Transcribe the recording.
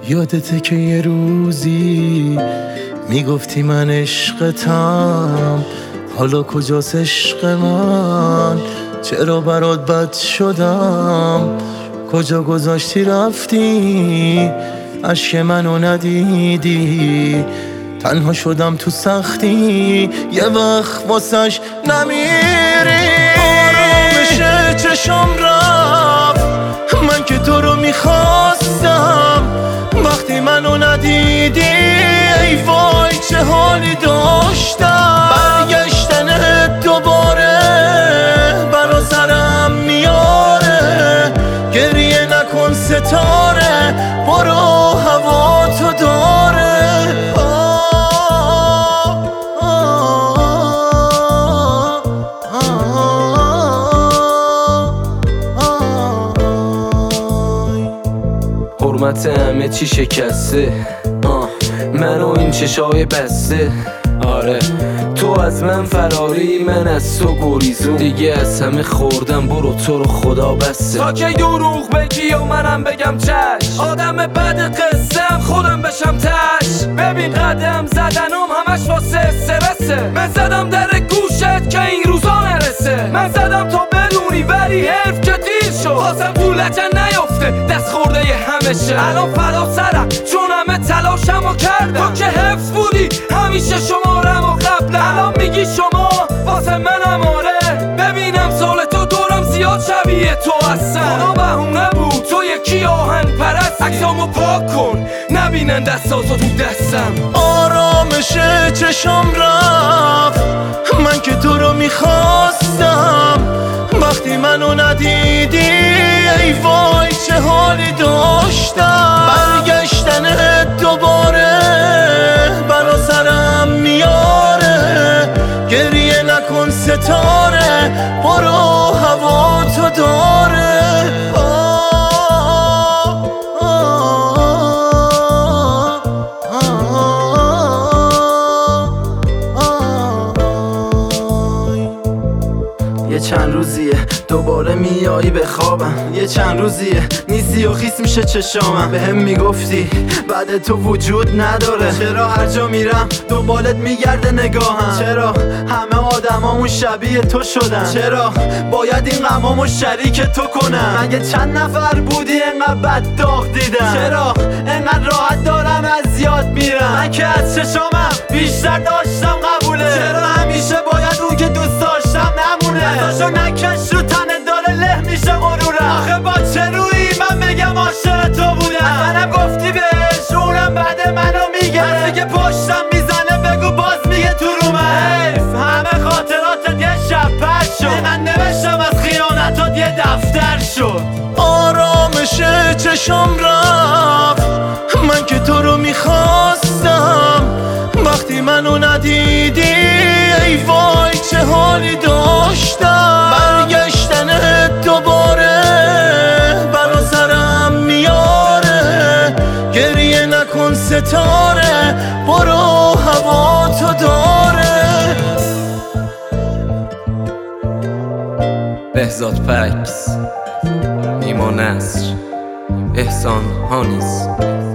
یادته که یه روزی میگفتی من عشقتم، حالا کجاست عشق من؟ چرا برات بد شدم؟ کجا گذاشتی رفتی؟ اشک منو ندیدی؟ تنها شدم تو سختی، یه وقت واسش نمیری. آرامش چشم رفت، من که تو رو میخواستم. وقتی منو ندیدی ای وای چه حالی داشتم. برگشتن دوباره برا سرم میاره، گریه نکن ستاره، برو هوا تو داره. حرمت همه چی شکسته، منو این چشای بسته. آره تو از من فراری، من از تو گریزون. دیگه از همه خوردم، برو تو رو خدا بسته. تا که دروغ بگی و منم بگم چش، آدم بد قصم خودم بشم تش. ببین قدم زدنم همش واسه استرسه. من زدم در گوشت که این روزا نرسه. من زدم تا بدونی ولی حرف که دیر شد. خواستم تو لجن نیفته دست خورده ی همشه. الان فدا سرم چون همه تلاشمو کردم. تو که حفظ بودی همیشه شمارم و قبل. الان میگی شما واسه منم آره. ببینم سال تو دورم زیاد شبیه تو هستم. خدا بهونه بود تو یکی آهن پرست. عکسامو پاک کن نبینن دستاتو تو دستم. آرامش چشم رفت، من که تو رو میخواستم. وقتی منو ندیدی ای وای چه حالی داشتم. برگشتن دوباره برا سرم میاره، گریه نکن ستاره، برو هوا تو داره. یه چند روزیه دوباره میایی به خوابم. یه چند روزیه نیستی و خیس میشه چشامم. به هم میگفتی بعد تو وجود نداره. چرا هر جا میرم دنبالت میگرده نگاهم؟ چرا همه آدمامون شبیه تو شدن؟ چرا باید این غمامو شریک تو کنم؟ مگه چند نفر بودی انقدر بد داغ دیدم؟ چرا انقدر راحت دارم از یاد میرم؟ من که از چشامم بیشتر داشتم قبوله. چرا همیشه باید اون که دوست داشتم نمونه؟ دستاشو نکش رو تنه داره له میشه غرورم. آخه با چه رویی من بگم عاشق تو بودم؟ منم گفتی بهش اونم بعد منو میگه. حرفی که پشتم میزنه بگو باز میگه تو رو من. حیف همه خاطراتت یه شب پش شد. من نوشتم از خیانتات یه دفتر شد. آرامش چشم رفت، من که تو رو میخواستم. وقتی منو ندیدی ای وای چه حالی داشتم. برگشتن دوباره برا سرم میاره، گریه نکن ستاره، برو هوا تو داره. بهزاد پکس، نیما نصر، احسان هانیس.